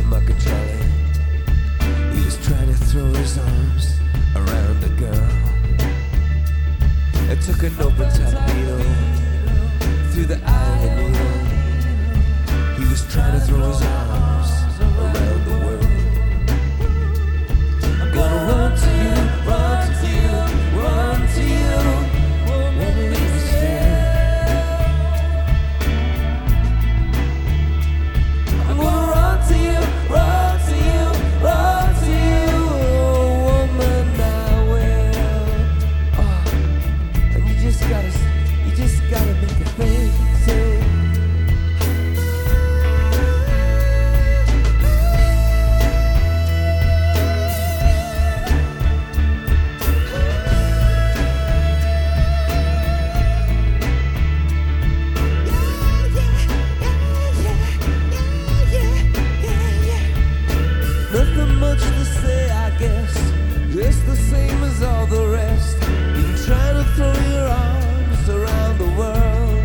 a mucker trolley. He was trying to throw his arms around a girl. It took an open top needle through the eye of the needle. He was trying to throw his arms around the world. I'm gonna run to you, run to you, run to you. Woman, I'm gonna run to you, run to you, run to you. Oh, woman, I will. Oh, and you just gotta make a thing say. Nothing much to say, I guess. Just the same as all the rest. Been trying to throw your arms around the world.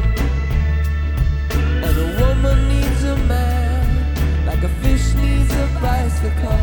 And a woman needs a man, like a fish needs a bicycle.